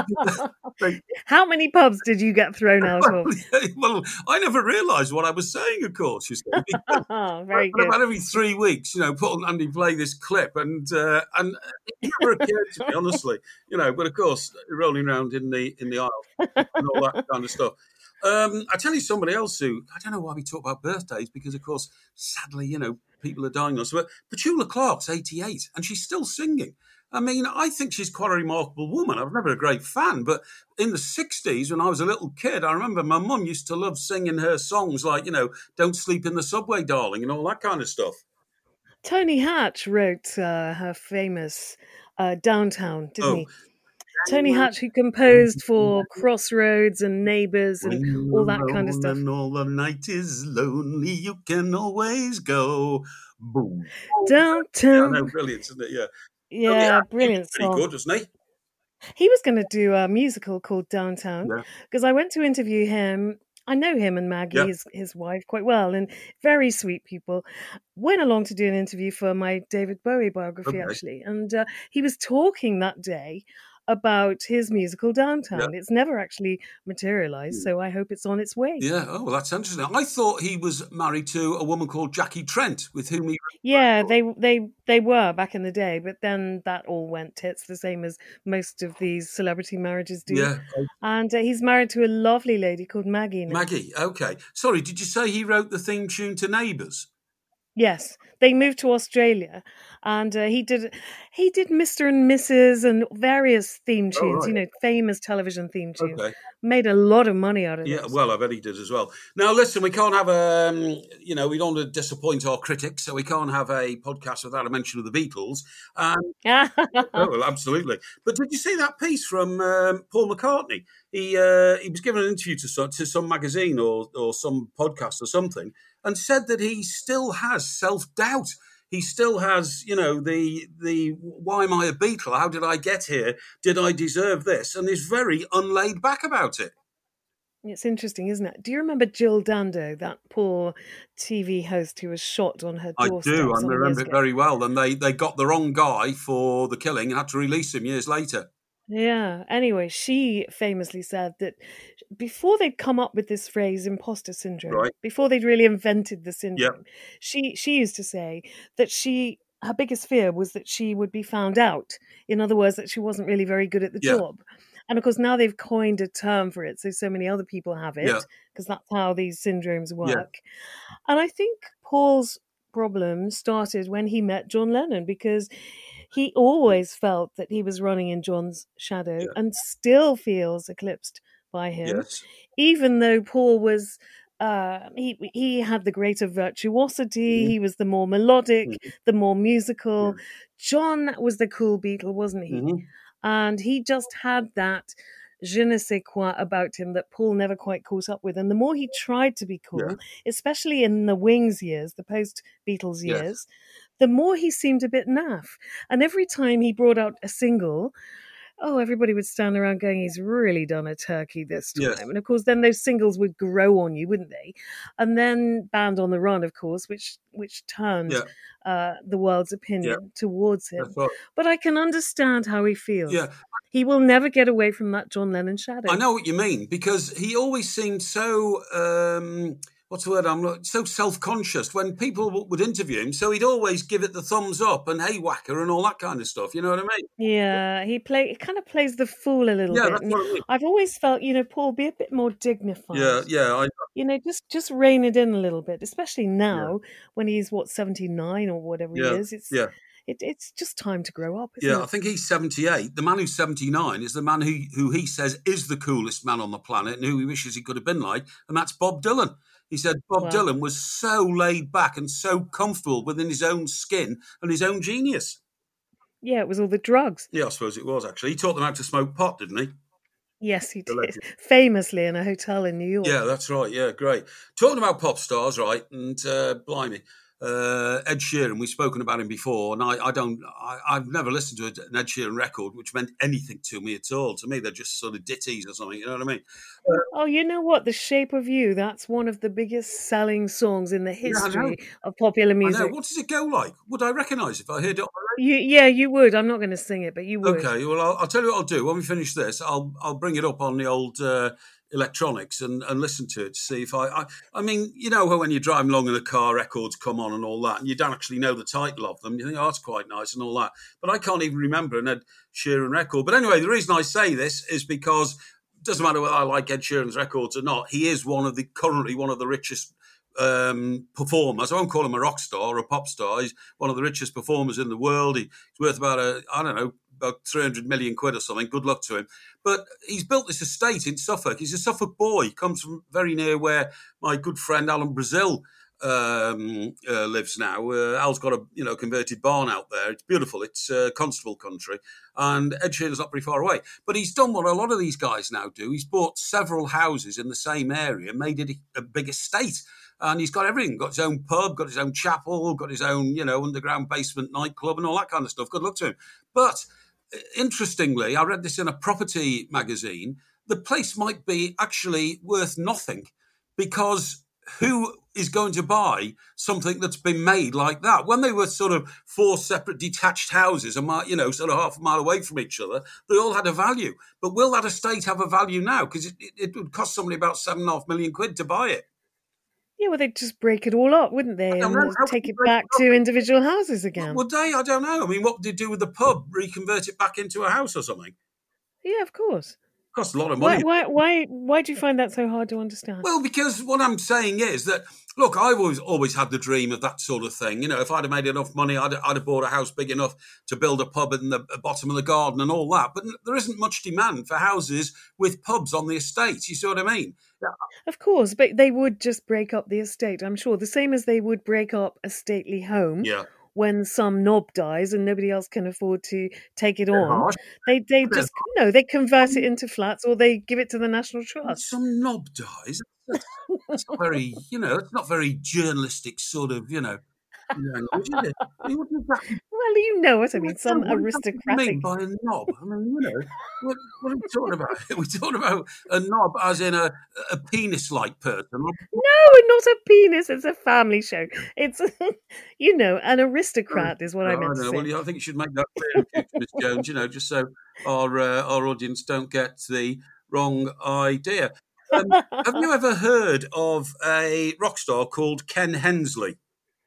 they, they, How many pubs did you get thrown out well, of? Well, I never realised what I was saying, of course, you see. Oh, very good. About every three weeks, you know, Paul and Andy play this clip, and uh, and it never occurred to me, honestly, you know. But of course, rolling around in the in the aisle and all that kind of stuff. Um, I tell you, somebody else who I don't know why we talk about birthdays because, of course, sadly, you know, people are dying. Also, but Petula Clark's eighty-eight, and she's still singing. I mean, I think she's quite a remarkable woman. I was never a great fan, but in the sixties, when I was a little kid, I remember my mum used to love singing her songs like, you know, Don't Sleep in the Subway, Darling, and all that kind of stuff. Tony Hatch wrote uh, her famous uh, Downtown, didn't oh. he? Tony Hatch, who composed for Crossroads and Neighbours and when all that kind of stuff. And all the night is lonely, you can always go. Boom. Downtown. Yeah, no, brilliant, isn't it? Yeah. Yeah, oh, yeah brilliant pretty song. Good, wasn't he? He was going to do a musical called Downtown because yeah. I went to interview him. I know him and Maggie, yeah. his, his wife, quite well, and very sweet people. Went along to do an interview for my David Bowie biography, okay. actually, and uh, he was talking that day about his musical Downtown. Yeah. It's never actually materialized, so I hope it's on its way. Yeah, oh, well, that's interesting. I thought he was married to a woman called Jackie Trent, with whom he... Yeah, they they they were back in the day, but then that all went tits, the same as most of these celebrity marriages do. Yeah. And uh, he's married to a lovely lady called Maggie now. Maggie, okay. Sorry, did you say he wrote the theme tune to Neighbours? Yes, they moved to Australia, and uh, he did he did Mister and Missus and various theme tunes, oh, right. you know, famous television theme tunes. Okay. Made a lot of money out of it. Yeah, well, I bet he did as well. Now, listen, we can't have a, um, you know, we don't want to disappoint our critics, so we can't have a podcast without a mention of the Beatles. Um, oh, well, absolutely. But did you see that piece from um, Paul McCartney? He uh, he was given an interview to some, to some magazine or or some podcast or something, and said that he still has self-doubt. He still has, you know, the the why am I a Beatle? How did I get here? Did I deserve this? And is very unlaid back about it. It's interesting, isn't it? Do you remember Jill Dando, that poor T V host who was shot on her doorstep? I do. I remember it very well. And they, they got the wrong guy for the killing and had to release him years later. Yeah. Anyway, she famously said that before they'd come up with this phrase imposter syndrome, right. before they'd really invented the Yeah. syndrome, she she used to say that she her biggest fear was that she would be found out. In other words, that she wasn't really very good at the Yeah. job. And of course, now they've coined a term for it, so so many other people have Yeah. it, because that's how these syndromes Yeah. work. And I think Paul's problem started when he met John Lennon, because he always felt that he was running in John's shadow Yeah. and still feels eclipsed by him, Yes. even though Paul was uh, he he had the greater virtuosity, Mhm. he was the more melodic, Mhm. the more musical. Yeah. John was the cool Beatle, wasn't he? Mhm. And he just had that je ne sais quoi about him that Paul never quite caught up with. And the more he tried to be Yeah. cool, especially in the Wings years, the post-Beatles Yes. years, the more he seemed a bit naff. And every time he brought out a single, oh, everybody would stand around going, he's really done a turkey this time. Yes. And of course, then those singles would grow on you, wouldn't they? And then Band on the Run, of course, which which turned Yeah. uh, the world's opinion Yeah. towards him. That's right. But I can understand how he feels. Yeah. He will never get away from that John Lennon shadow. I know what you mean, because he always seemed so, um, what's the word I'm looking, so self-conscious when people w- would interview him. So he'd always give it the thumbs up and hey whacker and all that kind of stuff. You know what I mean? Yeah, he play he kind of plays the fool a little Yeah, bit. that's And what I mean. I've always felt, you know, Paul, be a bit more dignified. Yeah, yeah, I, You know, just just rein it in a little bit, especially yeah, now when he's what seventy-nine or whatever he yeah, is. It's yeah, it, it's just time to grow up, isn't yeah. I it? think he's seventy-eight. The man who's seventy-nine is the man who who he says is the coolest man on the planet and who he wishes he could have been like, and that's Bob Dylan. He said Bob Wow. Dylan was so laid back and so comfortable within his own skin and his own genius. Yeah, it was all the drugs. Yeah, I suppose it was actually. He taught them how to smoke pot, didn't he? Yes, he The did. legend. Famously in a hotel in New York. Yeah, that's right. Yeah, great. Talking about pop stars, right? And uh, blimey, uh, Ed Sheeran. We've spoken about him before, and I, I don't. I, I've never listened to an Ed Sheeran record, which meant anything to me at all. To me, they're just sort of ditties or something. You know what I mean? Uh, Oh, you know what? The Shape of You, that's one of the biggest selling songs in the yeah, I know. history of popular I know. music. What does it go like? Would I recognise if I heard it on the You, yeah, you would. I'm not going to sing it, but you would. radio? Okay. Well, I'll, I'll tell you what I'll do. When we finish this, I'll I'll bring it up on the old. Uh, electronics and, and listen to it to see if I, I I mean, you know how when you're driving along in a car, records come on and all that, and you don't actually know the title of them. You think, oh, it's quite nice and all that. But I can't even remember an Ed Sheeran record. But anyway, the reason I say this is because it doesn't matter whether I like Ed Sheeran's records or not. He is one of the currently one of the richest um, performers. I won't call him a rock star or a pop star. He's one of the richest performers in the world. He's worth about a, I don't know, about three hundred million quid or something. Good luck to him. But he's built this estate in Suffolk. He's a Suffolk boy. He comes from very near where my good friend Alan Brazil um, uh, lives now. Uh, Al's got a you know converted barn out there. It's beautiful. It's uh, Constable country, and Ed Sheeran's not very far away. But he's done what a lot of these guys now do. He's bought several houses in the same area, made it a big estate. And he's got everything. Got his own pub, got his own chapel, got his own, you know, underground basement nightclub and all that kind of stuff. Good luck to him. But interestingly, I read this in a property magazine. The place might be actually worth nothing because who is going to buy something that's been made like that? When they were sort of four separate detached houses, a mile, you know, sort of half a mile away from each other, they all had a value. But will that estate have a value now? Because it, it, it would cost somebody about seven and a half million quid to buy it. Yeah, well, they'd just break it all up, wouldn't they? And know. take it back to individual houses again. Would they? I don't know. I mean, what would they do with the pub? Reconvert it back into a house or something? Yeah, of course. Costs a lot of money. Why, why, why, why do you find that so hard to understand? Well, because what I'm saying is that, look, I've always always had the dream of that sort of thing. You know, if I'd have made enough money, I'd, I'd have bought a house big enough to build a pub in the bottom of the garden and all that. But there isn't much demand for houses with pubs on the estate. You see what I mean? Yeah. Of course, but they would just break up the estate, I'm sure. The same as they would break up a stately home. Yeah. When some knob dies and nobody else can afford to take it on, harsh. they they just you know they convert it into flats or they give it to the National Trust. When some knob dies. That's, that's not very, you know, it's not very journalistic sort of, you know. Language, is it? Well, Well, you know what I mean. Some what aristocratic. What do you mean by a knob? I mean, you know, what, what are we talking about? We're talking about a knob as in a, a penis-like person. No, not a penis. It's a family show. It's, you know, an aristocrat is what well, I meant I to say. Well, yeah, I think you should make that clear, Miss Jones. You know, just so our uh, our audience don't get the wrong idea. Um, have you ever heard of a rock star called Ken Hensley?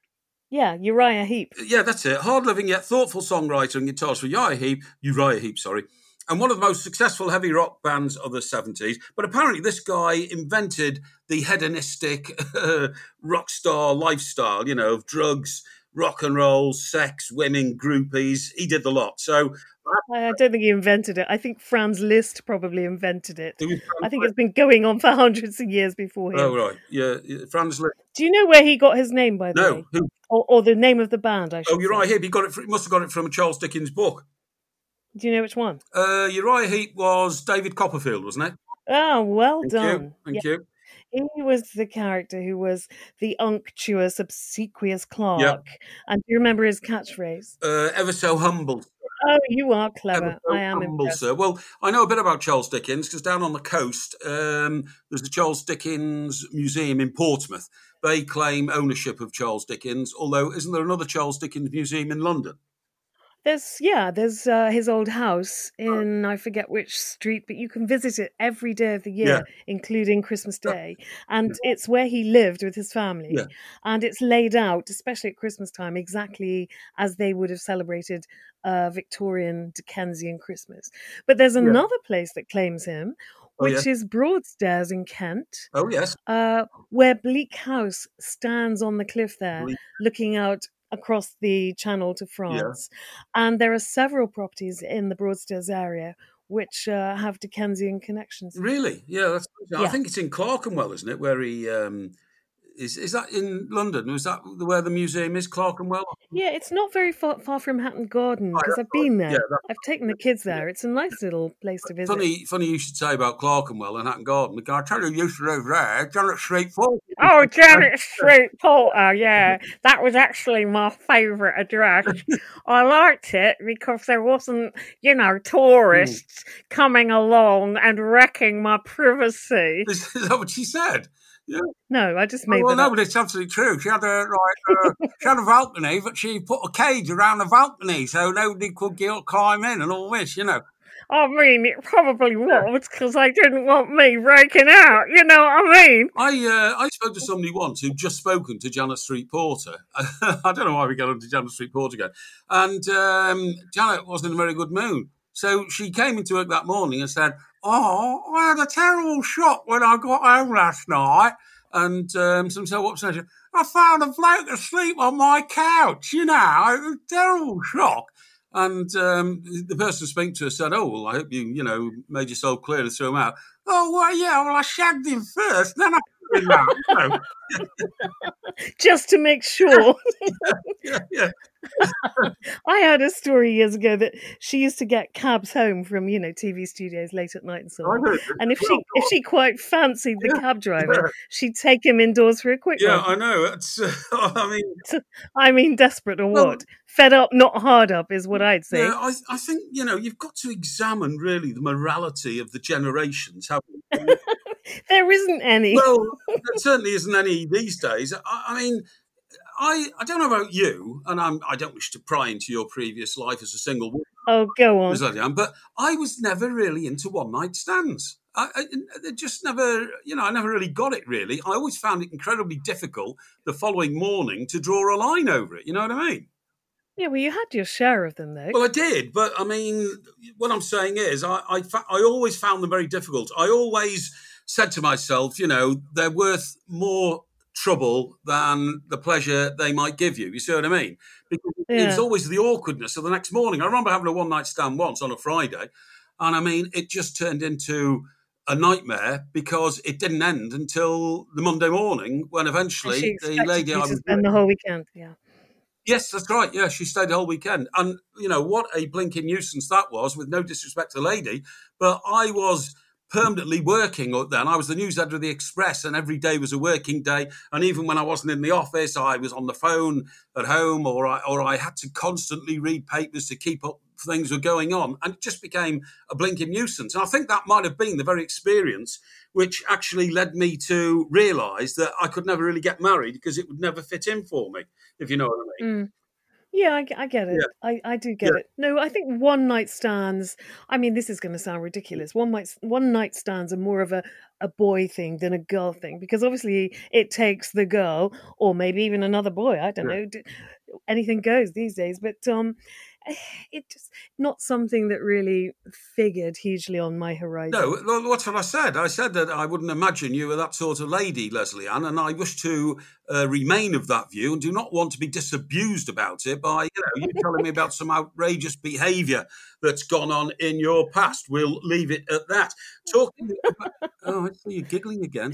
Yeah, Uriah Heep. Yeah, that's it. Hard-living yet thoughtful songwriter and guitarist for Uriah Heep, Uriah Heep, sorry, and one of the most successful heavy rock bands of the seventies. But apparently this guy invented the hedonistic uh, rock star lifestyle, you know, of drugs, rock and roll, sex, women, groupies. He did the lot. So I don't think he invented it. I think Franz Liszt probably invented it. it I think it's been going on for hundreds of years before him. Oh, right. Yeah, Franz Liszt. Do you know where he got his name, by the no. way? Who? Or, or the name of the band, I should Oh, Uriah say. Heep. He, got it from, he must have got it from a Charles Dickens book. Do you know which one? Uh, Uriah Heep was David Copperfield, wasn't it? Oh, well Thank done. You. Thank yeah. you. He was the character who was the unctuous, obsequious clerk. Yep. And do you remember his catchphrase? Uh, ever so humble. Oh, you are clever. So I am humble, impressed. Sir. Well, I know a bit about Charles Dickens because down on the coast, um, there's the Charles Dickens Museum in Portsmouth. They claim ownership of Charles Dickens, although isn't there another Charles Dickens Museum in London? There's, yeah, there's uh, his old house in, I forget which street, but you can visit it every day of the year, yeah. including Christmas Day. And yeah. it's where he lived with his family. Yeah. And it's laid out, especially at Christmas time, exactly as they would have celebrated uh, Victorian Dickensian Christmas. But there's another yeah. place that claims him, which oh, yeah. is Broadstairs in Kent. Oh, yes. Uh, where Bleak House stands on the cliff there, Bleak. looking out across the channel to France. Yeah. And there are several properties in the Broadstairs area which uh, have Dickensian connections. Really? Yeah, that's, yeah. I think it's in Clerkenwell, isn't it, where he... Um, Is is that in London? Is that where the museum is, Clerkenwell? Yeah, it's not very far, far from Hatton Garden because oh, I've been there. Yeah, I've taken the kids there. It's a nice little place to visit. Funny, funny you should say about Clerkenwell and Hatton Garden. Because I tell you, you used to live there, Janet Street Porter. Oh, Janet Street Porter, yeah. That was actually my favourite address. I liked it because there wasn't, you know, tourists mm. coming along and wrecking my privacy. Is, is that what she said? Yeah. No, I just made oh, well, that no, up. but it's absolutely true. She had a like, uh, she had a balcony, but she put a cage around the balcony so nobody could get, climb in and all this, you know. I mean, it probably was because I didn't want me breaking out. You know what I mean? I uh, I spoke to somebody once who'd just spoken to Janet Street Porter. I don't know why we got onto Janet Street Porter again. And um, Janet wasn't in a very good mood. So she came into work that morning and said, oh, I had a terrible shock when I got home last night. And um, some so upset. I found a bloke asleep on my couch, you know. It was a terrible shock. And um, the person speaking to her said, oh, well, I hope you, you know, made yourself clear and threw him out. Oh, well, yeah, well, I shagged him first, then I threw him out. You know. Just to make sure. yeah, yeah. I heard a story years ago that she used to get cabs home from, you know, T V studios late at night and so on. And if she if she quite fancied the yeah, cab driver, yeah. she'd take him indoors for a quick Yeah, run. I know. It's, uh, I mean... I mean, desperate or well, what? Fed up, not hard up is what I'd say. Yeah, I, I think, you know, you've got to examine, really, the morality of the generations, haven't you? There isn't any. Well, there certainly isn't any these days. I, I mean... I, I don't know about you, and I'm, I don't wish to pry into your previous life as a single woman. Oh, go on. As I am, but I was never really into one-night stands. I, I, I just never, you know, I never really got it, really. I always found it incredibly difficult the following morning to draw a line over it. You know what I mean? Yeah, well, you had your share of them, though. Well, I did, but, I mean, what I'm saying is I, I, I always found them very difficult. I always said to myself, you know, they're worth more trouble than the pleasure they might give you. You see what I mean? Because yeah. it's always the awkwardness of the next morning. I remember having a one-night stand once on a Friday, and I mean, it just turned into a nightmare because it didn't end until the Monday morning when eventually the lady I was spend the whole weekend. Yeah. Yes, that's right. Yeah, she stayed the whole weekend. And, you know, what a blinking nuisance that was, with no disrespect to the lady. But I was permanently working up there. And I was the news editor of the Express, and every day was a working day. And even when I wasn't in the office, I was on the phone at home, or I, or I had to constantly read papers to keep up things were going on. And it just became a blinking nuisance. And I think that might have been the very experience which actually led me to realise that I could never really get married because it would never fit in for me, if you know what I mean. Mm. Yeah, I, I get it. Yeah. I, I do get yeah. it. No, I think one night stands, I mean, this is going to sound ridiculous. One night, one night stands are more of a, a boy thing than a girl thing, because obviously it takes the girl, or maybe even another boy, I don't yeah. know, anything goes these days. But um, it just not something that really figured hugely on my horizon. No, what's what I said. I said that I wouldn't imagine you were that sort of lady, Lesley-Anne, and I wish to uh, remain of that view and do not want to be disabused about it by, you know, you telling me about some outrageous behaviour that's gone on in your past. We'll leave it at that. Talking about, oh, I see you giggling again.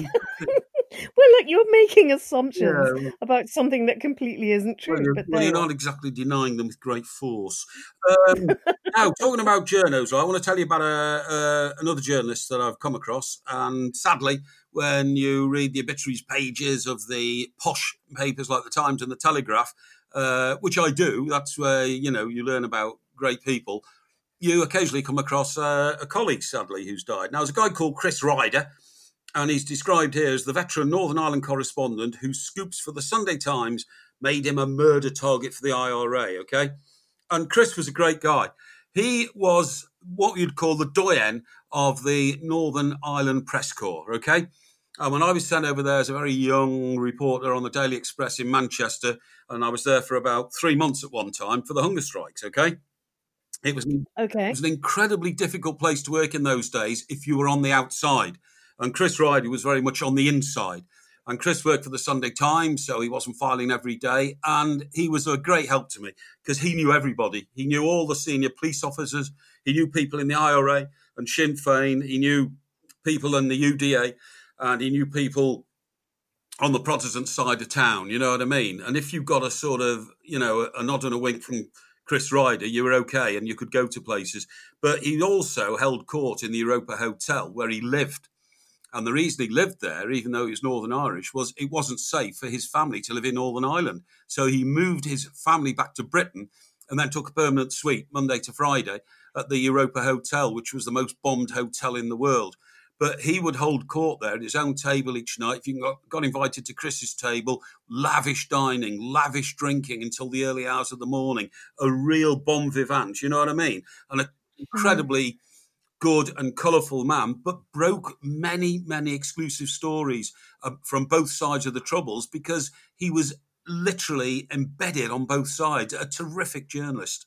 Well, look, you're making assumptions yeah. about something that completely isn't true. Well, you're, but well, you're not exactly denying them with great force. Um, now, talking about journos, I want to tell you about a, a, another journalist that I've come across. And sadly, when you read the obituaries pages of the posh papers like the Times and the Telegraph, uh, which I do, that's where, you know, you learn about great people, you occasionally come across uh, a colleague, sadly, who's died. Now, there's a guy called Chris Ryder, and he's described here as the veteran Northern Ireland correspondent whose scoops for the Sunday Times made him a murder target for the I R A, okay? And Chris was a great guy. He was what you'd call the doyen of the Northern Ireland Press Corps, okay? And when I was sent over there as a very young reporter on the Daily Express in Manchester, and I was there for about three months at one time for the hunger strikes, okay? It was, okay. It was an incredibly difficult place to work in those days if you were on the outside. And Chris Ryder was very much on the inside. And Chris worked for the Sunday Times, so he wasn't filing every day. And he was a great help to me because he knew everybody. He knew all the senior police officers. He knew people in the I R A and Sinn Féin. He knew people in the U D A. And he knew people on the Protestant side of town, you know what I mean? And if you got a sort of, you know, a nod and a wink from Chris Ryder, you were okay and you could go to places. But he also held court in the Europa Hotel where he lived. And the reason he lived there, even though he was Northern Irish, was it wasn't safe for his family to live in Northern Ireland. So he moved his family back to Britain and then took a permanent suite Monday to Friday at the Europa Hotel, which was the most bombed hotel in the world. But he would hold court there at his own table each night. If you got, got invited to Chris's table, lavish dining, lavish drinking until the early hours of the morning, a real bon vivant, you know what I mean? And an incredibly... Mm-hmm. good and colourful man, but broke many, many exclusive stories uh, from both sides of the Troubles because he was literally embedded on both sides. A terrific journalist.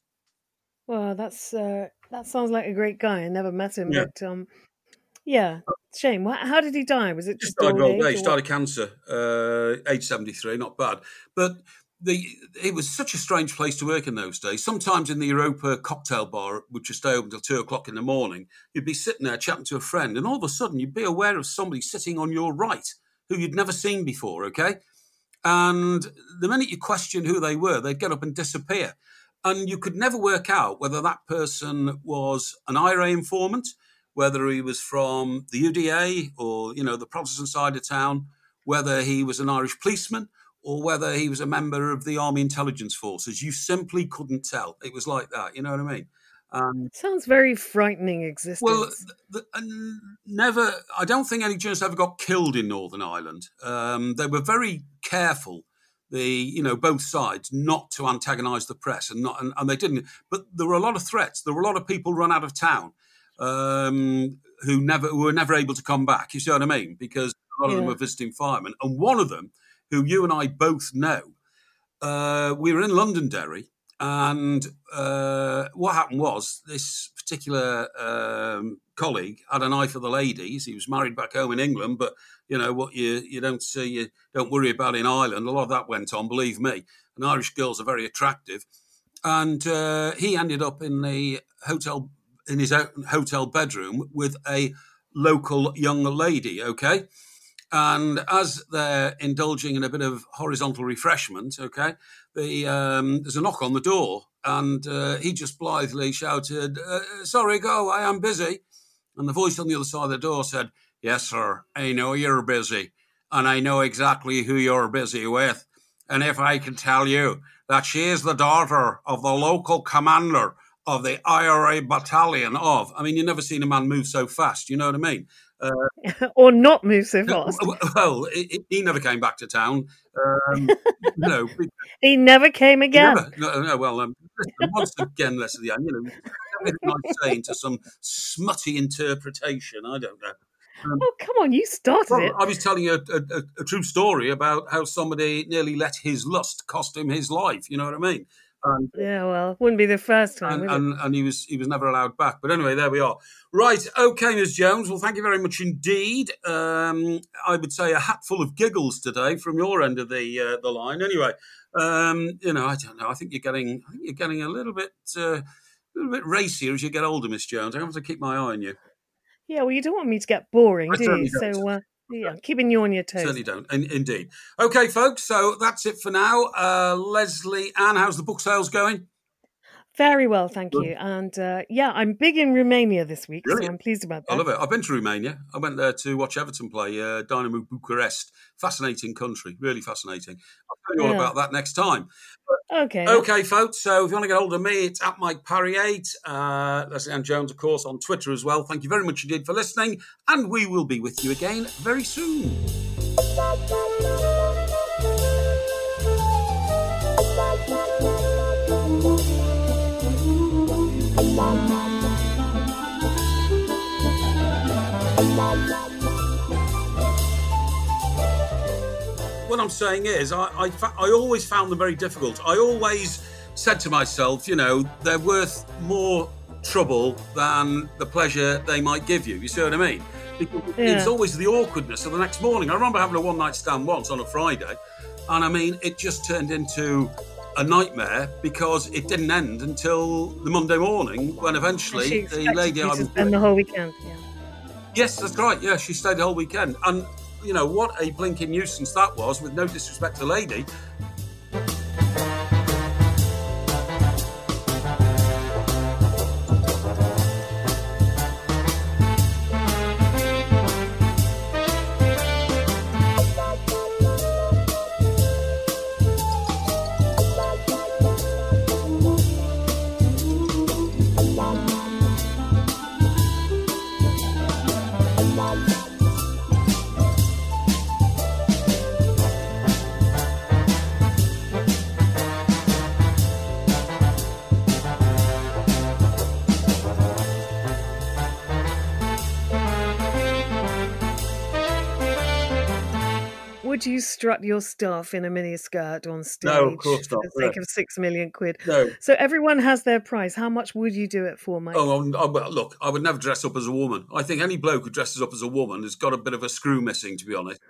Well, that's uh, that sounds like a great guy. I never met him, yeah. but um, yeah, shame. How did he die? Was it just, just died old age? He died of cancer, uh, age seventy-three, not bad. But The, it was such a strange place to work in those days. Sometimes in the Europa cocktail bar, which would stay open until two o'clock in the morning, you'd be sitting there chatting to a friend, and all of a sudden you'd be aware of somebody sitting on your right who you'd never seen before, okay? And the minute you questioned who they were, they'd get up and disappear. And you could never work out whether that person was an I R A informant, whether he was from the U D A or, you know, the Protestant side of town, whether he was an Irish policeman, or whether he was a member of the Army Intelligence Forces. You simply couldn't tell. It was like that, you know what I mean? Um, Sounds very frightening existence. Well, the, the, never, I don't think any journalists ever got killed in Northern Ireland. Um, they were very careful, the you know, both sides, not to antagonise the press, and not, and, and they didn't. But there were a lot of threats. There were a lot of people run out of town um, who never who were never able to come back. You see what I mean? Because a lot yeah. of them were visiting firemen. And one of them, who you and I both know, uh, we were in Londonderry, and uh, what happened was this particular um, colleague had an eye for the ladies. He was married back home in England, but, you know, what you, you don't see, you don't worry about in Ireland. A lot of that went on, believe me. And Irish girls are very attractive. And uh, he ended up in the hotel, in his hotel bedroom with a local young lady, okay? And as they're indulging in a bit of horizontal refreshment, okay, the, um, there's a knock on the door, and uh, he just blithely shouted, uh, "Sorry, go, I am busy." And the voice on the other side of the door said, "Yes, sir, I know you're busy, and I know exactly who you're busy with. And if I can tell you that she is the daughter of the local commander of the I R A battalion of," I mean, you've never seen a man move so fast, you know what I mean? Uh, or not move so fast. Well, it, it, he never came back to town. Um, no, he never came again. Never, no, no, well, um, listen, once again, Leslie, you know, everything I say into some smutty interpretation. I don't know. Um, oh, come on, you started well, it. I was telling you a, a, a true story about how somebody nearly let his lust cost him his life. You know what I mean? And, yeah, well, wouldn't be the first time. And, and, and he was he was never allowed back. But anyway, there we are. Right, okay, Miz Jones. Well, thank you very much indeed. Um, I would say a hatful of giggles today from your end of the uh, the line. Anyway, um, you know, I don't know. I think you're getting I think you're getting a little bit uh, a little bit racier as you get older, Miz Jones. I have to keep my eye on you. Yeah, well, you don't want me to get boring, I do you? Don't. So. Uh... Yeah, keeping you on your toes. Certainly don't. In, indeed. Okay, folks, so that's it for now. Uh, Leslie Ann, how's the book sales going? Very well, thank Good. you. And uh, yeah, I'm big in Romania this week, Brilliant. So I'm pleased about that. I love it. I've been to Romania. I went there to watch Everton play uh, Dynamo Bucharest. Fascinating country, really fascinating. I'll tell you all yeah. about that next time. But, okay. Okay, folks, so if you want to get hold of me, it's at Mike Parry eight. Uh, Leslie Ann Jones, of course, on Twitter as well. Thank you very much indeed for listening, and we will be with you again very soon. What I'm saying is, I, I, I always found them very difficult. I always said to myself, you know, they're worth more trouble than the pleasure they might give you. You see what I mean? Because yeah. It's always the awkwardness of the next morning. I remember having a one-night stand once on a Friday, and I mean, it just turned into a nightmare because it didn't end until the Monday morning when eventually the lady I was spend the whole weekend. Yeah. Yes, that's right. Yeah, she stayed the whole weekend, and you know what a blinking nuisance that was. With no disrespect to the lady. Would you strut your stuff in a miniskirt on stage? No, of course not. For the sake of six million quid. No. So everyone has their price. How much would you do it for, Mike? Oh, look, I would never dress up as a woman. I think any bloke who dresses up as a woman has got a bit of a screw missing, to be honest.